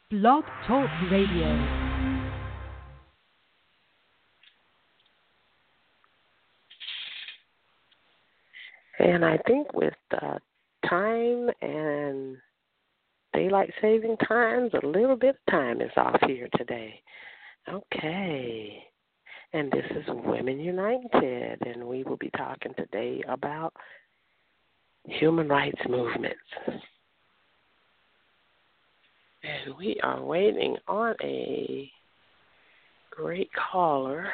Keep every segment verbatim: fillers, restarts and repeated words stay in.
Blog Talk Radio. And I think with uh, time and daylight saving times, a little bit of time is off here today. Okay. And this is Women United, and we will be talking today about human rights movements. And we are waiting on a great caller.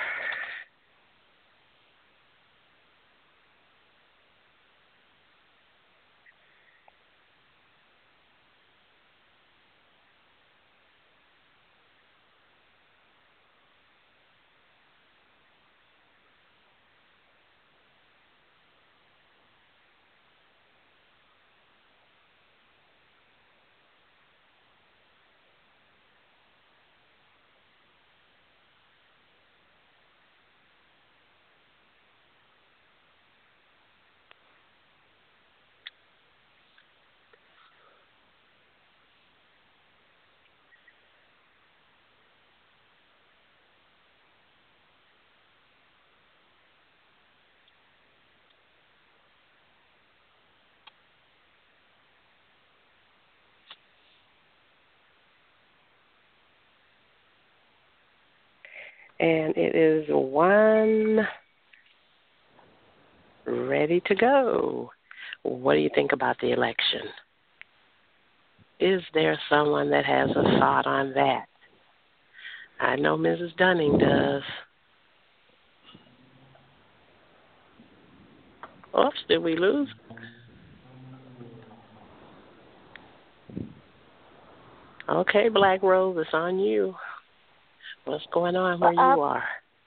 And it is one ready to go. What do you think about the election? Is there someone that has a thought on that? I know Missus Dunning does. Oops, did we lose? Okay, Black Rose, it's on you. What's going on where Well, you are?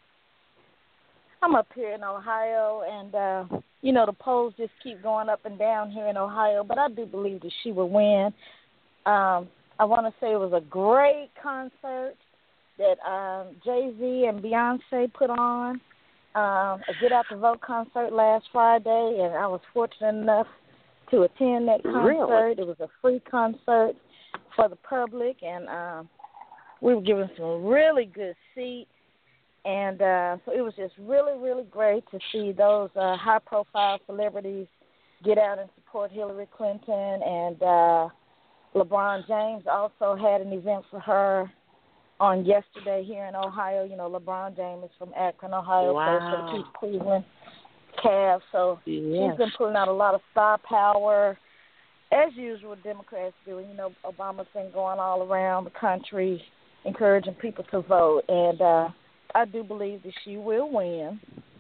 I'm up here in Ohio, and, uh, you know, the polls just keep going up and down here in Ohio, but I do believe that she will win. Um, I want to say it was a great concert that um, Jay-Z and Beyonce put on, um, a Get Out the Vote concert last Friday, and I was fortunate enough to attend that concert. Really? It was a free concert for the public, and um, we were given some really good seats. And uh, so it was just really, really great to see those uh, high-profile celebrities get out and support Hillary Clinton. And uh, LeBron James also had an event for her on yesterday here in Ohio. You know, LeBron James is from Akron, Ohio, plays for the Wow. East Cleveland Cavs. So Yes. she's been pulling out a lot of star power, as usual, Democrats do. You know, Obama's been going all around the country encouraging people to vote. And uh, I do believe that she will win.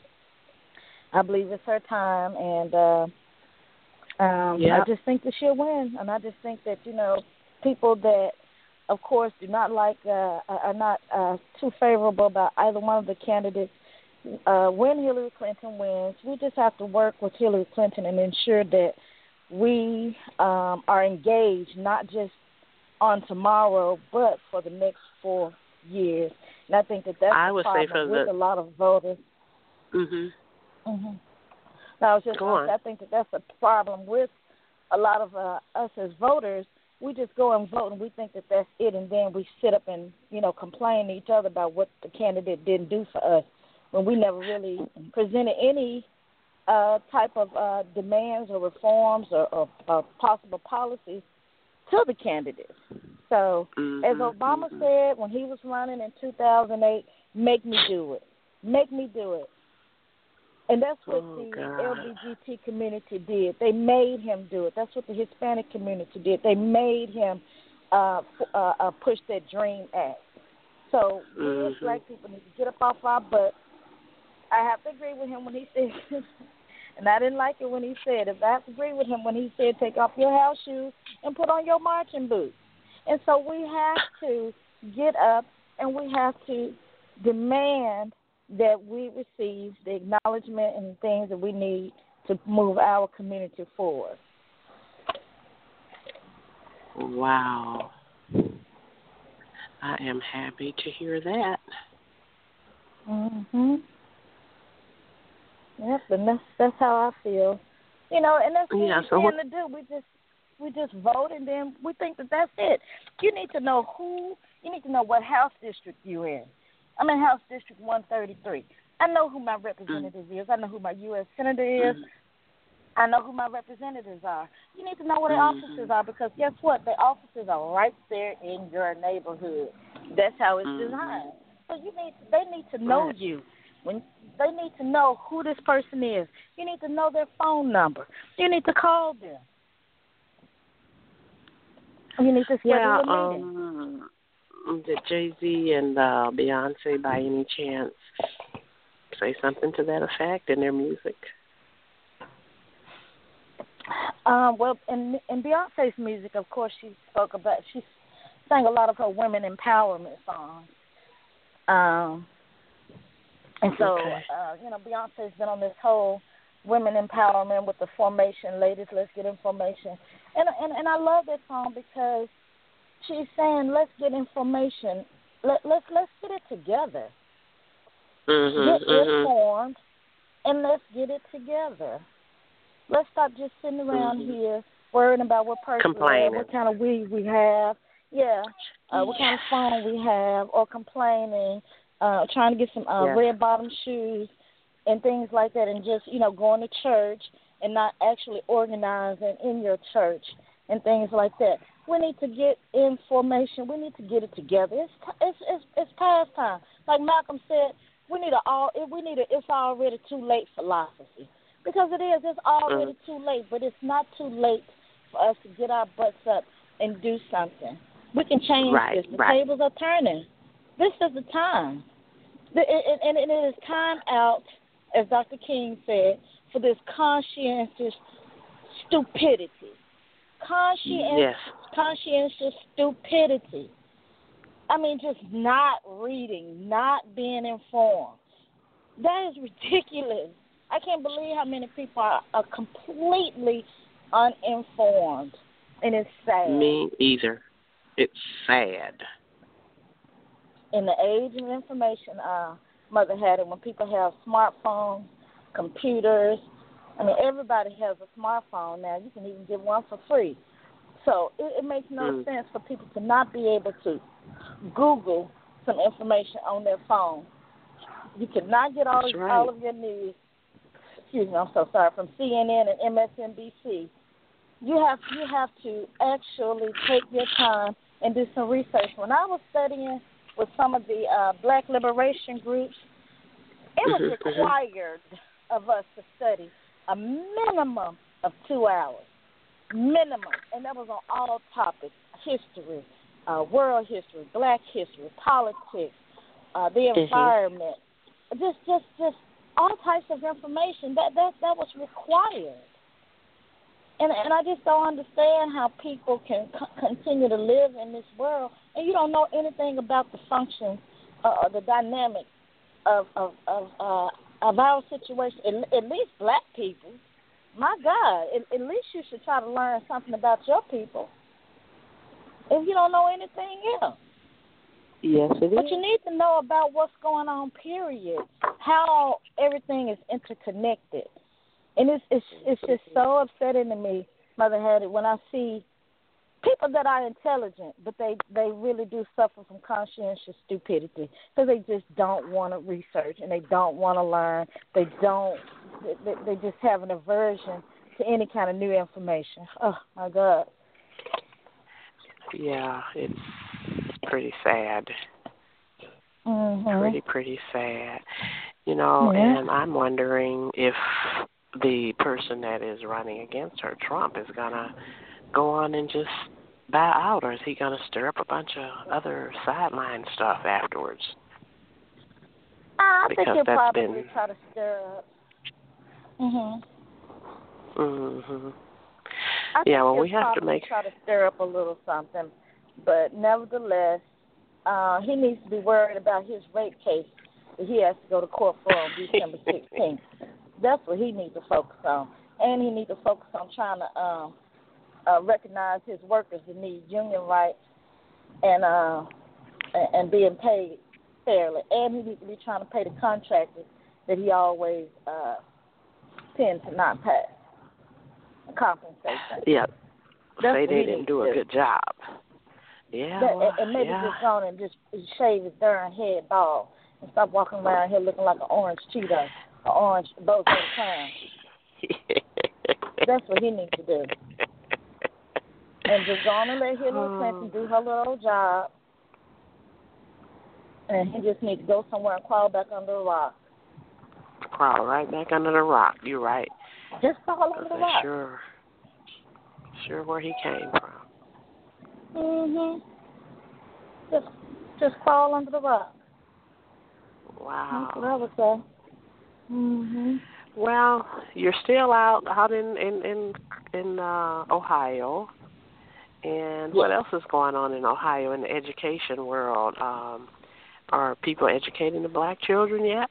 I believe it's her time, and uh, um, Yep. I just think that she'll win. And I just think that, you know, people that, of course, do not like, uh, are not uh, too favorable about either one of the candidates, uh, when Hillary Clinton wins, we just have to work with Hillary Clinton and ensure that we um, are engaged, not just on tomorrow, but for the next four years. And I think that that's I the would say problem for with the. a lot of voters. Mhm. Mm-hmm. No, I was just Go going to on. say, I think that that's a problem with a lot of uh, us as voters. We just go and vote, and we think that that's it, and then we sit up and, you know, complain to each other about what the candidate didn't do for us when we never really presented any uh, type of uh, demands or reforms or, or, or possible policies to the candidates. So, Mhm. as Obama Mhm. said when he was running in two thousand eight, make me do it. Make me do it. And that's what Oh, the God. L G B T community did. They made him do it. That's what the Hispanic community did. They made him uh, f- uh, uh, push that DREAM Act. So we as Mhm. black people need to get up off our butt. I have to agree with him when he said, and I didn't like it when he said it, but I have to agree with him when he said, take off your house shoes and put on your marching boots. And so we have to get up and we have to demand that we receive the acknowledgement and things that we need to move our community forward. Wow. I am happy to hear that. Mhm. Yep, and that's that's how I feel. You know, and that's Yeah, what so we what? tend to do. We just we just vote and then we think that that's it. You need to know who. You need to know what House district you're in. I'm in House District one thirty-three. I know who my representative mm. is. I know who my U S senator is. Mm. I know who my representatives are. You need to know where their mm-hmm. offices are because guess what? Their offices are right there in your neighborhood. That's how it's mm-hmm. designed. So you need they need to know right. you. When they need to know who this person is. You need to know their phone number. You need to call them. You need to schedule yeah, a meeting. Um, did Jay-Z and uh, Beyonce, by any chance, say something to that effect in their music? Um, well, in in Beyonce's music, of course, she spoke about she sang a lot of her women empowerment songs. Um, and so, okay. uh, you know, Beyonce's been on this whole women empowerment with the formation, ladies, let's get information, and and and I love that song because she's saying, let's get information, let let's let's get it together, mm-hmm, get mm-hmm. informed, and let's get it together. Let's stop just sitting around mm-hmm. here worrying about what person we have, what kind of weed we have, yeah, uh, what kind of phone we have, or complaining, uh, trying to get some uh, yeah. red bottom shoes and things like that, and just, you know, going to church and not actually organizing in your church and things like that. We need to get information. We need to get it together. It's it's it's, it's past time. Like Malcolm said, we need a all we need a it's already too late philosophy. Because it is, it's already mm. too late, but it's not too late for us to get our butts up and do something. We can change right, this. The right. tables are turning. This is the time. The, it, and it is time out, as Doctor King said, for this conscientious stupidity. Conscientious, yes. conscientious stupidity. I mean, just not reading, not being informed. That is ridiculous. I can't believe how many people are, are completely uninformed, and it's sad. Me either. It's sad. In the age of information, uh, Mother had it when people have smartphones, computers. I mean, everybody has a smartphone now. You can even get one for free. So it, it makes no mm. sense for people to not be able to Google some information on their phone. You cannot get all, right. all of your news. Excuse me, I'm so sorry, from C N N and M S N B C. You have you have to actually take your time and do some research. When I was studying with some of the uh, black liberation groups, it was mm-hmm, required mm-hmm. of us to study a minimum of two hours, minimum, and that was on all topics: history, uh, world history, black history, politics, uh, the mm-hmm. environment, just just just. all types of information that that that was required, and and I just don't understand how people can c- continue to live in this world and you don't know anything about the functions, uh, the dynamics of of of, uh, of our situation. At, at least black people, my God, at, at least you should try to learn something about your people. If you don't know anything else. Yes, it but is. you need to know about what's going on, period, how everything is interconnected. And it's it's, it's just so upsetting to me, Mother Hattie, when I see people that are intelligent, but they, they really do suffer from conscientious stupidity because they just don't want to research and they don't want to learn. They don't, they, they just have an aversion to any kind of new information. Oh, my God. Yeah, it's pretty sad. Mm-hmm. Pretty, pretty sad. You know, yeah. and I'm wondering if the person that is running against her, Trump, is going to go on and just bow out, or is he going to stir up a bunch of other sideline stuff afterwards? I because think he'll that's probably been... try to stir up. Mhm. Mhm. I yeah, well, think we he'll have to probably make try to stir up a little something, but nevertheless, uh, he needs to be worried about his rape case that he has to go to court for on December sixteenth. That's what he needs to focus on, and he needs to focus on trying to um, uh, recognize his workers that need union rights and uh, and, and being paid fairly, and he needs to be trying to pay the contractors that he always uh, tends to not pay compensation. Yeah. That's say what they he didn't needs do to a do. good job. Yeah, That, well, and maybe yeah. just go on and just shave his darn head bald and stop walking around here looking like an orange Cheeto, an orange bozo clown. That's what he needs to do. And just go on and let Hillary Clinton do her little job. And he just needs to go somewhere and crawl back under a rock. Crawl right back under the rock. You're right. Just crawl under the rock. Sure. Sure where he came from. Mhm. Just, just crawl under the rock. Wow. That's what I would say. Mhm. Well, you're still out out in in in, in uh, Ohio, and what else is going on in Ohio in the education world? Um, are people educating the black children yet?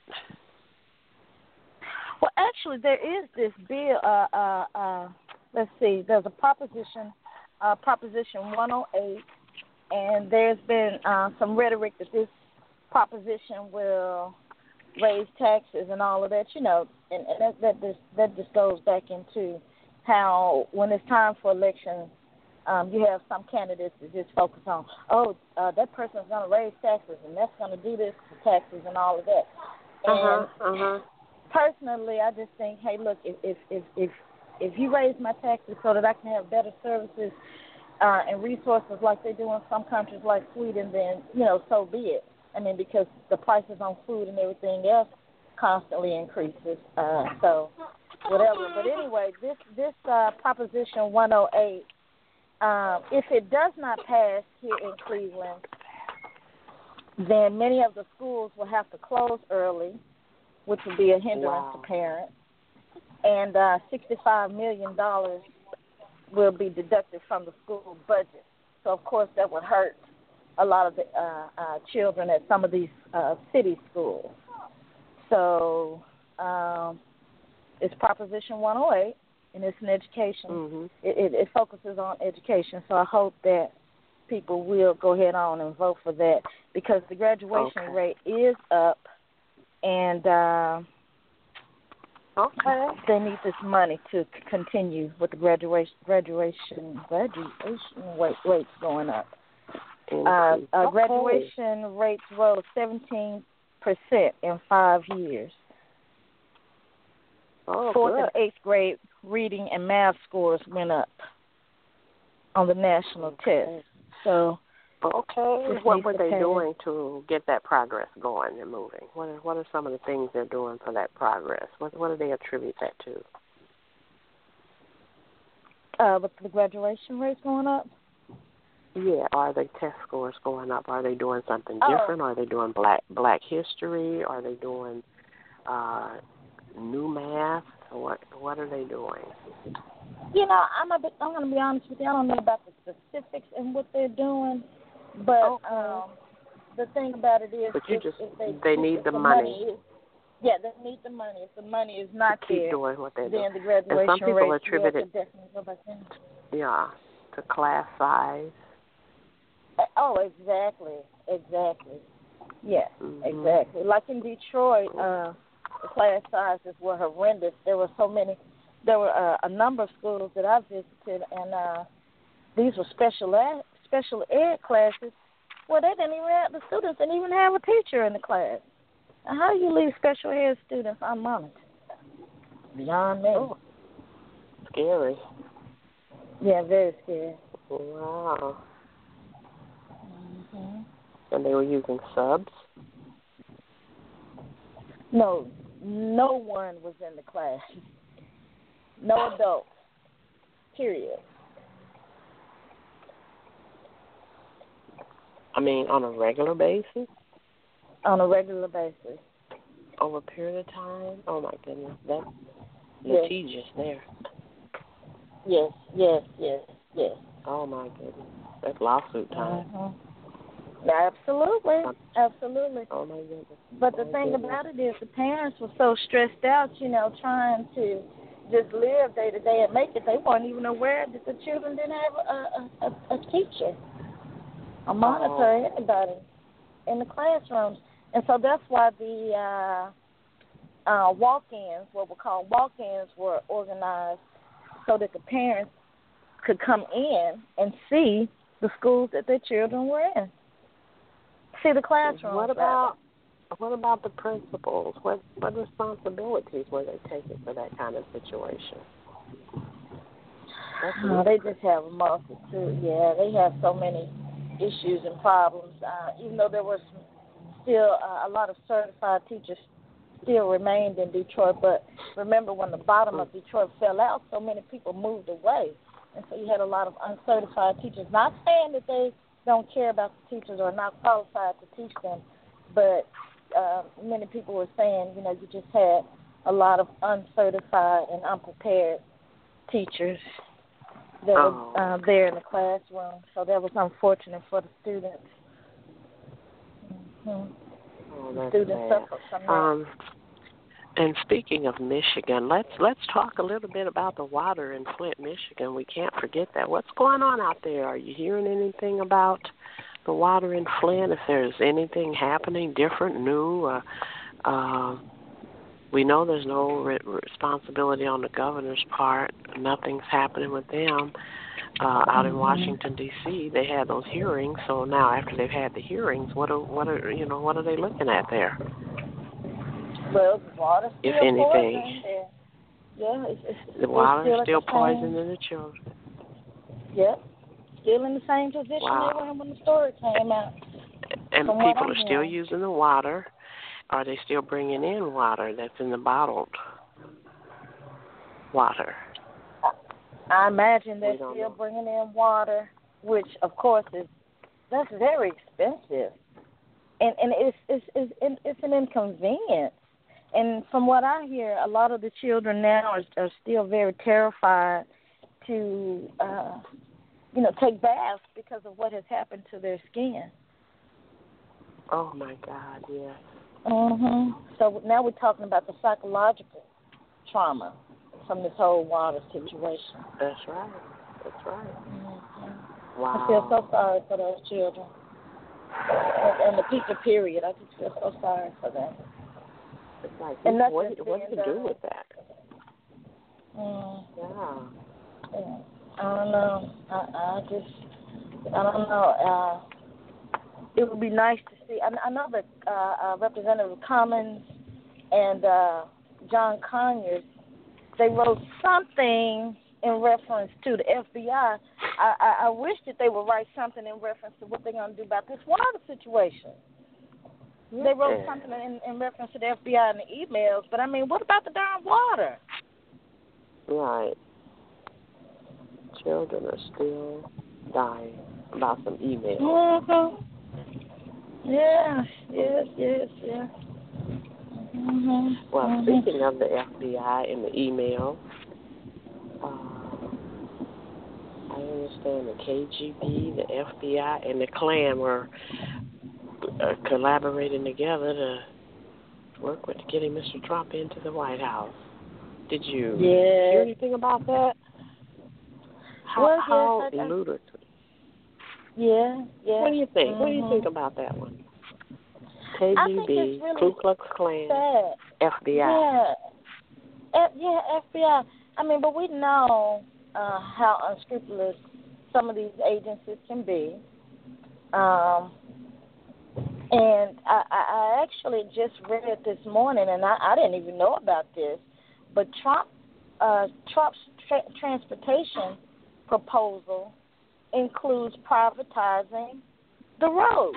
Well, actually, there is this bill. Uh, uh, uh, let's see. There's a proposition, uh, Proposition one oh eight, and there's been uh, some rhetoric that this proposition will raise taxes and all of that. You know, and, and that that just that just goes back into how when it's time for elections, um, you have some candidates that just focus on, oh, uh, that person's going to raise taxes and that's going to do this to taxes and all of that. And Uh huh. Uh huh. personally, I just think, hey, look, if if if if, if you raise my taxes so that I can have better services uh, and resources like they do in some countries like Sweden, then you know, so be it. I mean, because the prices on food and everything else constantly increases. Uh, so whatever. But anyway, this this uh, Proposition one oh eight, um, if it does not pass here in Cleveland, then many of the schools will have to close early, which would be a hindrance Wow. to parents, and uh, sixty-five million dollars will be deducted from the school budget. So, of course, that would hurt a lot of the uh, uh, children at some of these uh, city schools. So um, it's Proposition one oh eight, and it's an education. Mm-hmm. It, it, it focuses on education, so I hope that people will go ahead on and vote for that because the graduation Okay. rate is up, and uh, Okay. they need this money to c- continue with the graduation graduation graduation rate, rates going up. Uh, uh, Okay. graduation rates rose seventeen percent in five years. Oh, Fourth good. and eighth grade reading and math scores went up on the national Okay. test. So, Okay. Just What needs were to they pass. doing to get that progress going and moving? What are, what are some of the things they're doing for that progress? What what do they attribute that to? uh, with the graduation rates going up, Yeah. Are the test scores going up? Are they doing something Oh. different? Are they doing black black history? Are they doing uh, new math? What what are they doing? you know, I'm a bit, I'm going to be honest with you. I don't know about the specifics and what they're doing, but Okay. um, the thing about it is, But you if, just if they, they if need the the money. is, yeah, they need the money. If the money is not to keep there, doing what they're doing. then the graduation And some people rates attribute will it, definitely go back in. yeah, to class size. Oh, exactly, exactly. Yes, Mm-hmm. exactly. Like in Detroit, uh, the class sizes were horrendous. There were so many. There were uh, a number of schools that I visited, and uh, these were special ed, special ed classes. Well, they didn't even have the students didn't even have a teacher in the class. Now, how do you leave special ed students unmonitored? Beyond me. Oh, scary. Yeah, very scary. Wow. hmm And they were using subs? No, no one was in the class. No adults. Period. I mean, on a regular basis? On a regular basis. Over a period of time? Oh, my goodness. That's Yes. litigious there. Yes, yes, yes, yes. Oh, my goodness. That's lawsuit time. Mm-hmm. Absolutely, absolutely. Oh, my goodness. But the My thing goodness. about it is the parents were so stressed out, you know, trying to just live day to day and make it. They weren't even aware that the children didn't have a, a, a, a teacher, a monitor, Oh. anybody in the classrooms. And so that's why the uh, uh, walk-ins, what we call walk-ins, were organized so that the parents could come in and see the schools that their children were in. See the classrooms. What about what about the principals? What what responsibilities were they taking for that kind of situation? Oh, they just have a multitude. Yeah, they have so many issues and problems. Uh, even though there was still uh, a lot of certified teachers still remained in Detroit, but remember when the bottom of Detroit fell out, so many people moved away, and so you had a lot of uncertified teachers. Not saying that they don't care about the teachers or are not qualified to teach them, but uh, many people were saying, you know, you just had a lot of uncertified and unprepared teachers that oh. were uh, there in the classroom. So that was unfortunate for the students. Mm-hmm. Oh, that's students bad. suffered from that. Um, and speaking of Michigan, let's let's talk a little bit about the water in Flint, Michigan. We can't forget that. What's going on out there? Are you hearing anything about the water in Flint? If there's anything happening different, new? Uh, uh, we know there's no re- responsibility on the governor's part. Nothing's happening with them. Uh, out in Washington D C, they had those hearings. So now, after they've had the hearings, what are what are you know what are they looking at there? Well, the water's still if anything, poison. Yeah, it's, it's, the water's still, still the poisoning the children. Yep, still in the same position wow. they were in when the story came out. And From people are hearing. still using the water. Are they still bringing in water that's in the bottled water? I imagine they're still know. bringing bringing in water, which of course is that's very expensive, and and it's it's it's, it's an inconvenience. And from what I hear, a lot of the children now are, are still very terrified to, uh, you know, take baths because of what has happened to their skin. Oh my God, yeah. Mhm. So now we're talking about the psychological trauma from this whole water situation. That's right. That's right. Mm-hmm. Wow. I feel so sorry for those children. And, and the people, period. I just feel so sorry for them. It's like, and what, what do you do with that? Mm. Yeah. yeah. I don't know. I, I just, I don't know. Uh, it would be nice to see. I, I know that uh, uh, Representative Cummings and uh, John Conyers, they wrote something in reference to the F B I. I, I, I wish that they would write something in reference to what they're going to do about this water situation. Yeah. They wrote something in, in reference to the F B I in the emails, but, I mean, what about the darn water? Right. Children are still dying about some emails. Mm-hmm. Yes, yes, yes, yes. Mm-hmm. Well, mm-hmm. speaking of the F B I and the email, uh, I understand the K G B, the F B I, and the Klan were uh, collaborating together to work with getting Mister Trump into the White House. Did you yes. hear anything about that? How, well, how yes, I, ludicrous. Yeah, yeah. What do you think? Mm-hmm. What do you think about that one? K G B, really Ku Klux Klan, sad. F B I. Yeah, F, yeah, F B I. I mean, but we know uh, how unscrupulous some of these agencies can be. Um, and I, I actually just read it this morning, and I, I didn't even know about this, but Trump, uh, Trump's tra- transportation proposal includes privatizing the roads.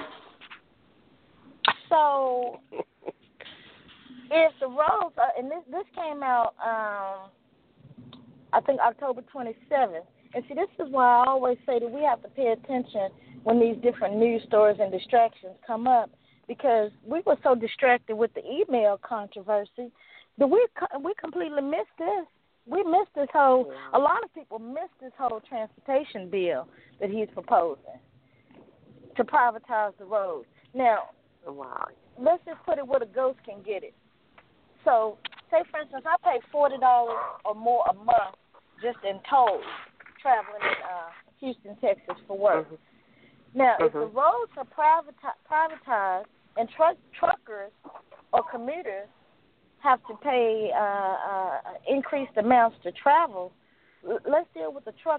So if the roads are, and this this came out, um, I think October twenty-seventh. And see, this is why I always say that we have to pay attention when these different news stories and distractions come up, because we were so distracted with the email controversy that we we completely missed this. We missed this whole. A lot of people missed this whole transportation bill that he's proposing to privatize the roads. Now, wow. Let's just put it where the ghost can get it. So, say for instance, I pay forty dollars or more a month just in tolls traveling in uh, Houston, Texas for work. Mm-hmm. Now, mm-hmm. if the roads are privati- privatized and truck truckers or commuters have to pay uh, uh, increased amounts to travel, l- let's deal with the truckers.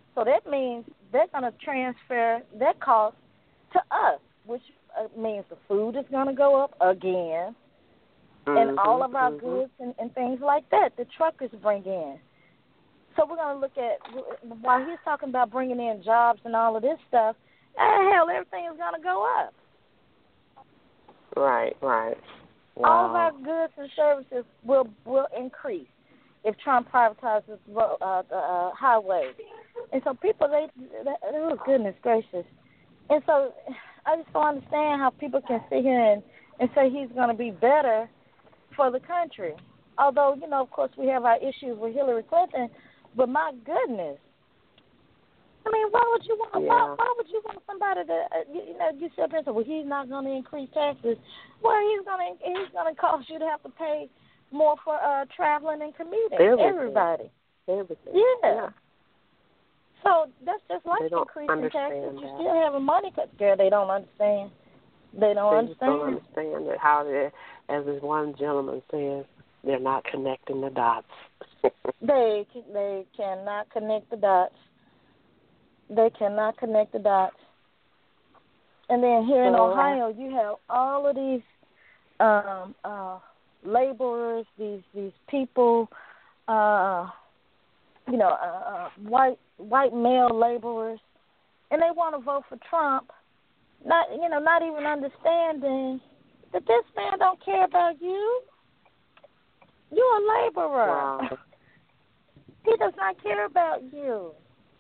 So that means they're going to transfer their cost to us, which uh, means the food is going to go up again, mm-hmm, and all of our mm-hmm. goods and, and things like that the truckers bring in. So we're going to look at, while he's talking about bringing in jobs and all of this stuff, eh, hell, everything is going to go up. Right, right. Wow. All of our goods and services will will increase if Trump privatizes uh, the uh, highways. And so people, they, they, oh, goodness gracious. And so I just don't understand how people can sit here and, and say he's going to be better for the country. Although, you know, of course, we have our issues with Hillary Clinton, but my goodness. I mean, why would you want? Yeah. Why, why would you want somebody to? Uh, you, you know, you sit up and say, "Well, he's not going to increase taxes." Well, he's going to. He's going to cause you to have to pay more for uh, traveling and commuting. Everything. Everybody. Everything. Yeah. yeah. So that's just like increasing taxes. You still having money cut. Girl, they don't understand. They don't they understand. Just don't understand that how they, as this one gentleman says, they're not connecting the dots. they they cannot connect the dots. They cannot connect the dots. And then here in so, Ohio, you have all of these um, uh, laborers, these these people, uh, you know, uh, uh, white white male laborers, and they want to vote for Trump. Not you know, not even understanding that this man don't care about you. You're a laborer. Wow. He does not care about you.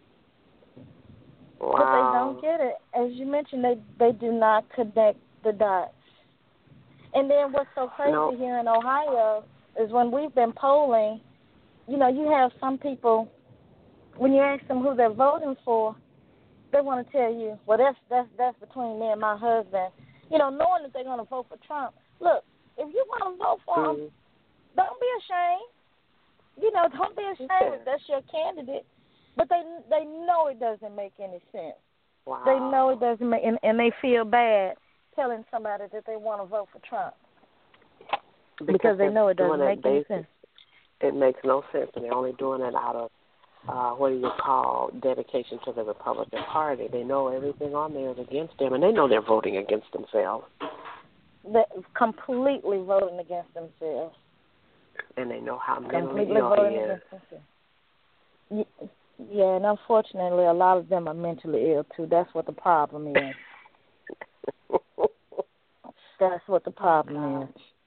Wow. But they don't get it. As you mentioned, they, they do not connect the dots. And then what's so crazy nope. here in Ohio is when we've been polling, you know, you have some people, when you ask them who they're voting for, they want to tell you, well, that's that's that's between me and my husband. You know, knowing that they're going to vote for Trump. Look, if you want to vote for mm. him, don't be ashamed. You know, don't be ashamed yeah. if that's your candidate. But they they know it doesn't make any sense. Wow. They know it doesn't make, and, and they feel bad telling somebody that they want to vote for Trump because, because they know it doesn't make any sense. It makes no sense, and they're only doing it out of uh, what do you call dedication to the Republican Party. They know everything on there is against them, and they know they're voting against themselves. They're completely voting against themselves. And they know how mentally completely ill voting he is. Against themselves. Yeah. Yeah, and unfortunately, a lot of them are mentally ill, too. That's what the problem is. That's what the problem oh, is.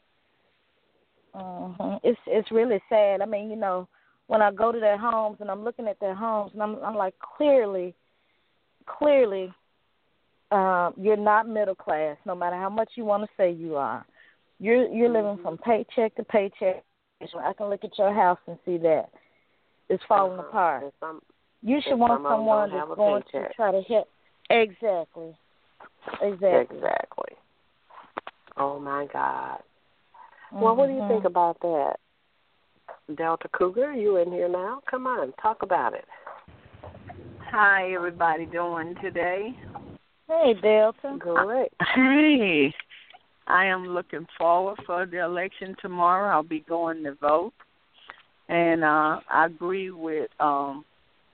Mm-hmm. It's it's really sad. I mean, you know, when I go to their homes and I'm looking at their homes, and I'm, I'm like, clearly, clearly, uh, you're not middle class, no matter how much you want to say you are. You're, you're mm-hmm. living from paycheck to paycheck. I can look at your house and see that. It's falling uh-huh. apart. Some, you should want someone that's going paycheck. to try to help. Exactly. Exactly. Exactly. Oh, my God. Mm-hmm. Well, what do you think about that? Delta Cougar, you in here now? Come on, talk about it. Hi, everybody doing today? Hey, Delta. Great. Hey. I am looking forward for the election tomorrow. I'll be going to vote. And uh, I agree with, um,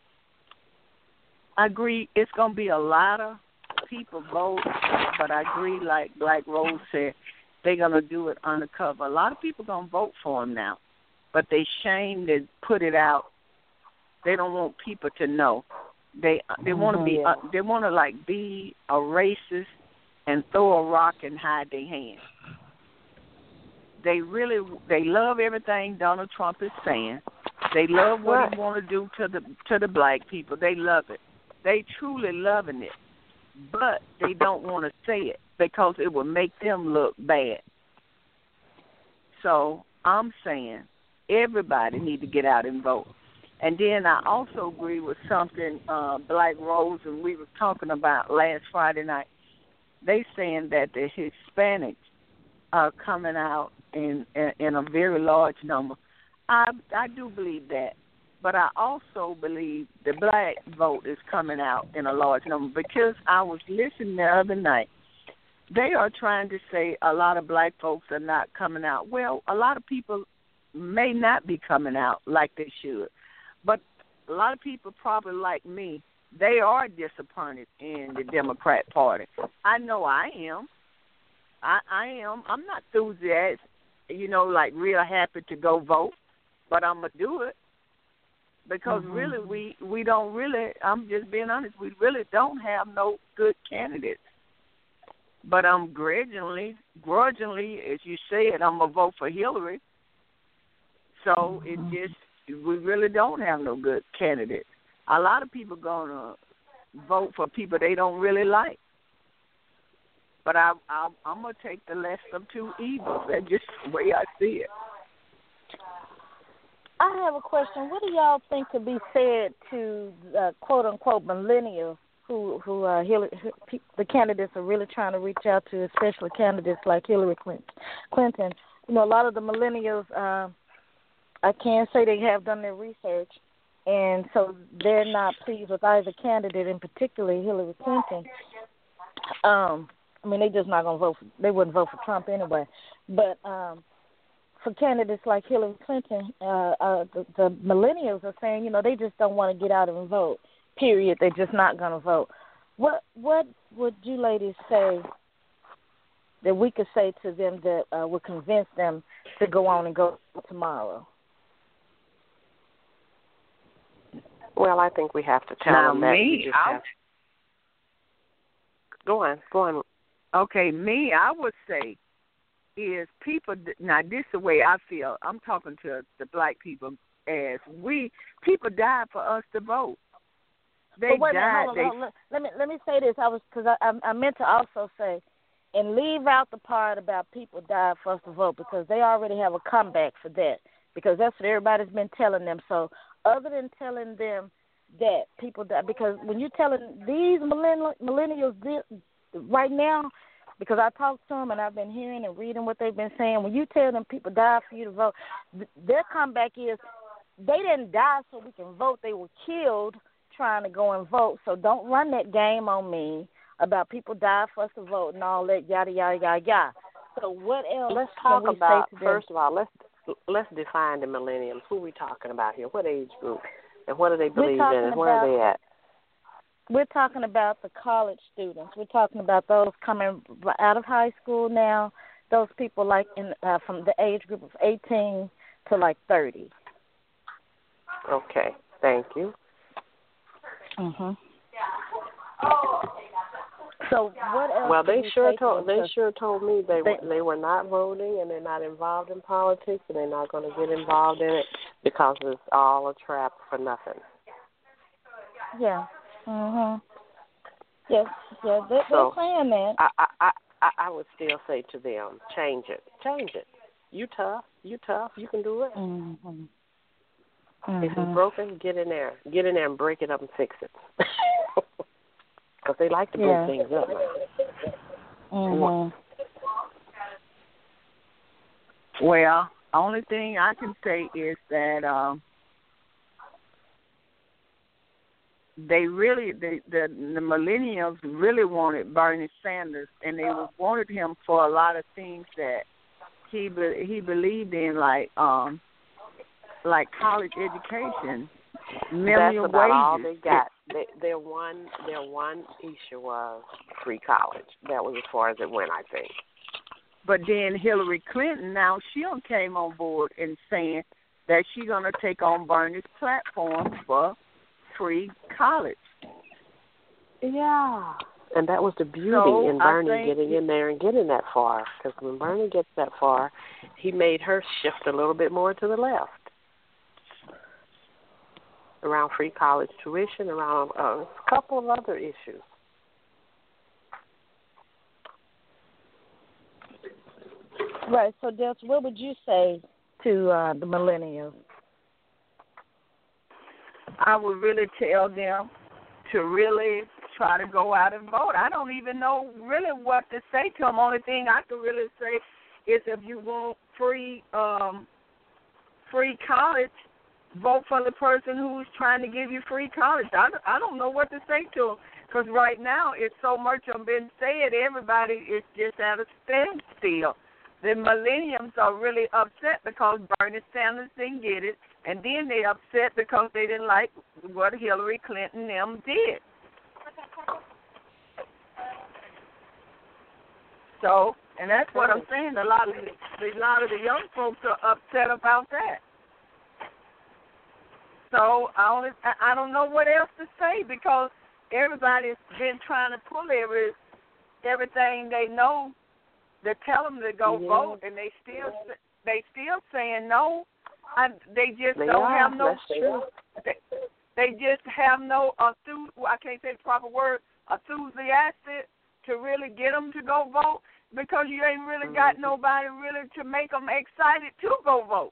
I agree it's going to be a lot of people vote, but I agree, like Black Rose said, they're going to do it undercover. A lot of people going to vote for him now, but they shame to put it out. They don't want people to know. They they want to be, uh, they want to like be a racist and throw a rock and hide their hand. They really, they love everything Donald Trump is saying. They love what right. he want to do to the to the black people. They love it. They truly loving it, but they don't want to say it because it will make them look bad. So I'm saying everybody need to get out and vote. And then I also agree with something uh, Black Rose and we were talking about last Friday night. They saying that the Hispanics are coming out in, in in a very large number. I I do believe that, but I also believe the black vote is coming out in a large number because I was listening the other night. They are trying to say a lot of black folks are not coming out. Well, a lot of people may not be coming out like they should, but a lot of people probably like me, they are disappointed in the Democrat Party. I know I am. I, I am. I'm not enthusiastic, you know, like real happy to go vote, but I'm going to do it because mm-hmm. really we, we don't really, I'm just being honest, we really don't have no good candidates. But I'm grudgingly, grudgingly, as you said, I'm going to vote for Hillary. So it just, we really don't have no good candidates. A lot of people going to vote for people they don't really like. But I, I, I'm going to take the less of two evils. That's just the way I see it. I have a question. What do y'all think could be said to uh, quote-unquote millennials who, who uh, Hillary, who, the candidates are really trying to reach out to, especially candidates like Hillary Clinton? You know, a lot of the millennials, uh, I can say they have done their research, and so they're not pleased with either candidate, and particularly Hillary Clinton. Um, I mean, they just not gonna vote. For, they wouldn't vote for Trump anyway. But um, for candidates like Hillary Clinton, uh, uh, the, the millennials are saying, you know, they just don't want to get out and vote. Period. They're just not gonna vote. What What would you ladies say that we could say to them that uh, would convince them to go on and go tomorrow? Well, I think we have to tell now, them that. Me, you just have... Go on, go on. Okay, me, I would say is people, now this is the way I feel. I'm talking to the black people as we, people died for us to vote. They but wait died. A minute, hold on, hold on. Let me let me say this. I was because I, I I meant to also say, and leave out the part about people died for us to vote because they already have a comeback for that because that's what everybody's been telling them. So other than telling them that people die, because when you're telling these millennials, millennials right now, because I talked to them and I've been hearing and reading what they've been saying, when you tell them people died for you to vote, their comeback is they didn't die so we can vote. They were killed trying to go and vote. So don't run that game on me about people die for us to vote and all that yada yada yada yada. So what else? Let's talk can we about say to first them? of all. Let's let's define the millennials. Who are we talking about here? What age group? And what do they believe in? And where about, are they at? We're talking about the college students. We're talking about those coming out of high school now. Those people like in uh, from the age group of eighteen to like thirty. Okay, thank you. Mhm. So what else? Well, they sure told they to, sure told me they they, they were not voting and they're not involved in politics and they're not going to get involved in it because it's all a trap for nothing. Yeah. Mhm. Yes. Yeah. They, so they're saying that. I, I I I would still say to them, change it, change it. You tough, you tough, you can do it. Mhm. Mm-hmm. If it's broken, get in there. Get in there and break it up and fix it. Because they like to break yeah. things up. Mm-hmm. Well, only thing I can say is that um, they really, they, the, the millennials really wanted Bernie Sanders, and they wanted him for a lot of things that he be, he believed in, like um, like college education, minimum That's about wages. all they got. They, their one their one issue was free college. That was as far as it went, I think. But then Hillary Clinton, now she came on board and saying that she's going to take on Bernie's platform for free college. Yeah. And that was the beauty so in Bernie think, getting in there and getting that far. Because when Bernie gets that far, he made her shift a little bit more to the left. Around free college tuition, around uh, a couple of other issues. Right. So, Delta, what would you say to uh, the millennials? I would really tell them to really try to go out and vote. I don't even know really what to say to them. Only thing I can really say is if you want free um, free college, vote for the person who's trying to give you free college. I, I don't know what to say to them because right now it's so much of been said. Everybody is just at a standstill. The millennials are really upset because Bernie Sanders didn't get it. And then they upset because they didn't like what Hillary Clinton and them did. So, and that's what I'm saying. A lot of the, a lot of the young folks are upset about that. So I only, I don't know what else to say because everybody's been trying to pull every everything they know to tell them to go yeah. vote, and they still they still saying no. I, they just they don't are. have no. That's true. They, they just have no enthusiasm. I can't say the proper word. Enthusiastic to really get them to go vote because you ain't really mm-hmm. got nobody really to make them excited to go vote.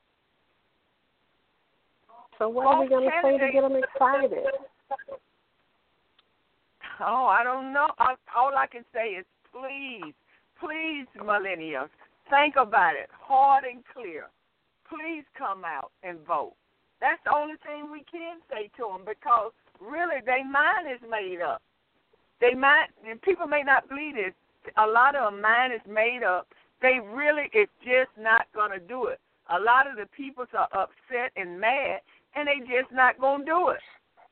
So what are we going to say to get them excited? Oh, I don't know. All I can say is please, please, millennials, think about it hard and clear. Please come out and vote. That's the only thing we can say to them because really their mind is made up. They might, people may not believe it. A lot of their mind is made up. They really is just not going to do it. A lot of the people are upset and mad, and they just not going to do it.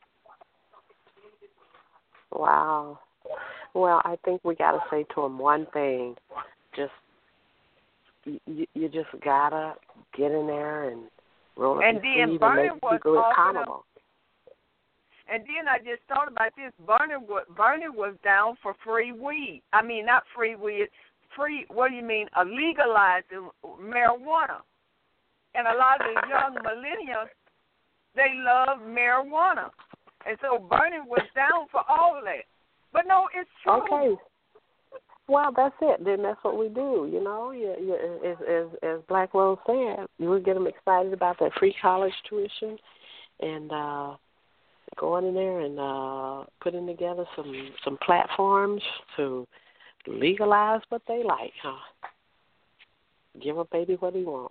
Wow. Well, I think we got to say to them one thing. Just, you, you just got to get in there and roll up and your sleeve and make people accountable. And then I just thought about this. Bernie was, Bernie was down for free weed. I mean, not free weed, free, what do you mean, uh, legalizing marijuana. And a lot of the young millennials, they love marijuana. And so Bernie was down for all that. But no, it's true. Okay. Well, that's it. Then that's what we do, you know. You, you, as, as, as Black Rose said, we get them excited about that free college tuition and uh, going in there and uh, putting together some, some platforms to legalize what they like, huh? Give a baby what he wants.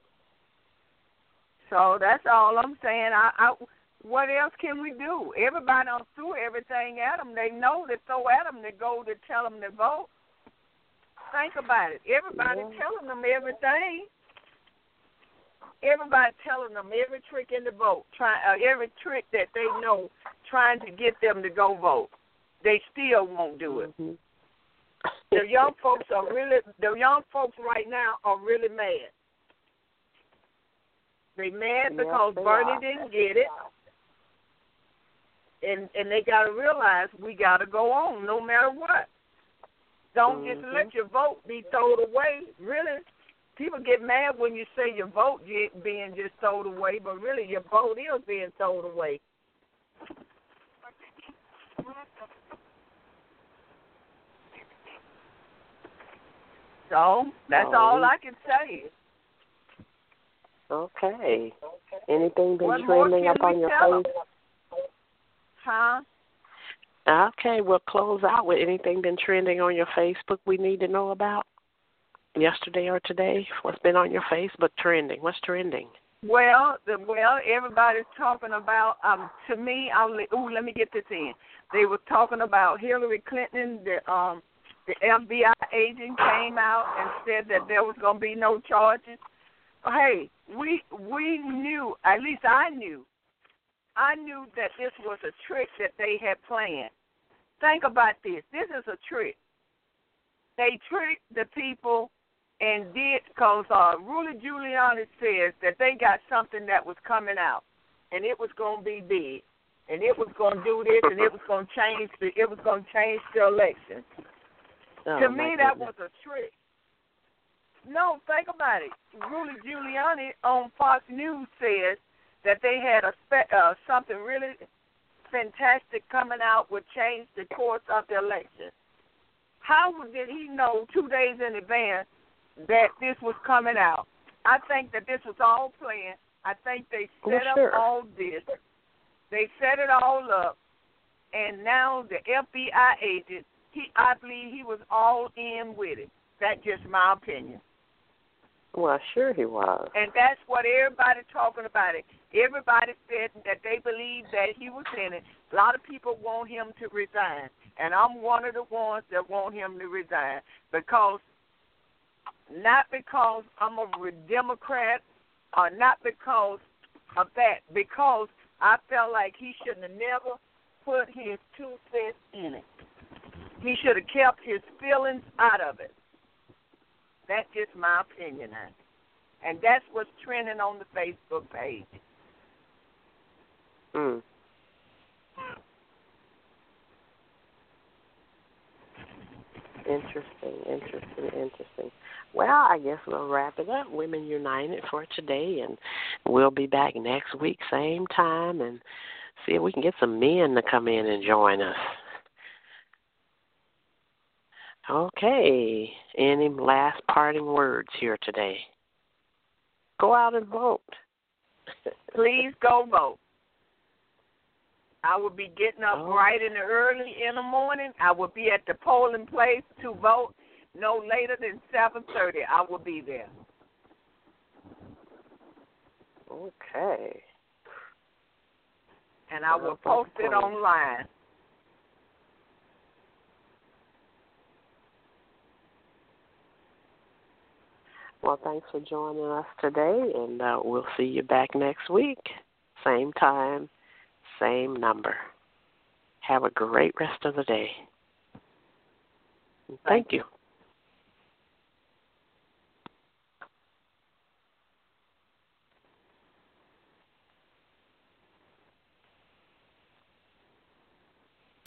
So that's all I'm saying. I, I, what else can we do? Everybody don't throw everything at them. They know to throw at them to go to tell them to vote. Think about it. Everybody yeah. telling them everything. Everybody telling them every trick in the vote, try, uh, every trick that they know, trying to get them to go vote. They still won't do it. Mm-hmm. The young folks are really, the young folks right now are really mad. They mad because yes, they Bernie are. didn't get it, and and they got to realize we got to go on no matter what. Don't mm-hmm. just let your vote be thrown away. Really, people get mad when you say your vote being just thrown away, but really your vote is being thrown away. So that's oh. all I can say. Okay. Anything been what trending up on your face? Huh? Okay, we'll close out with anything been trending on your Facebook we need to know about yesterday or today. What's been on your Facebook trending? What's trending? Well, the, well, everybody's talking about. Um, to me, I'll. Ooh, let me get this in. They were talking about Hillary Clinton. The um, the F B I agent came out and said that there was going to be no charges. Hey, we we knew, at least I knew, I knew that this was a trick that they had planned. Think about this. This is a trick. They tricked the people and did, because uh, Rudy Giuliani says that they got something that was coming out, and it was going to be big, and it was going to do this, and it was going to change the, it was going to change the election. Oh, to me, that was a trick. No, think about it. Rudy Giuliani on Fox News says that they had a spe- uh, something really fantastic coming out would change the course of the election. How did he know two days in advance that this was coming out? I think that this was all planned. I think they set well, sure. up all this. They set it all up, and now the F B I agent, he, I believe he was all in with it. That's just my opinion. Well, sure he was. And that's what everybody talking about it. Everybody said that they believe that he was in it. A lot of people want him to resign. And I'm one of the ones that want him to resign. Because, not because I'm a Democrat, or not because of that because I felt like he shouldn't have never put his two cents in it. He should have kept his feelings out of it. That's just my opinion on it. And that's what's trending on the Facebook page. Mm. Interesting, interesting, interesting. Well, I guess we'll wrap it up. Women United for today, and we'll be back next week, same time, and see if we can get some men to come in and join us. Okay. Any last parting words here today? Go out and vote. Please go vote. I will be getting up oh. bright and early in the morning. I will be at the polling place to vote no later than seven thirty. I will be there. Okay. And I will post it online. Well, thanks for joining us today, and uh, we'll see you back next week. Same time, same number. Have a great rest of the day. Thank, Thank you. you.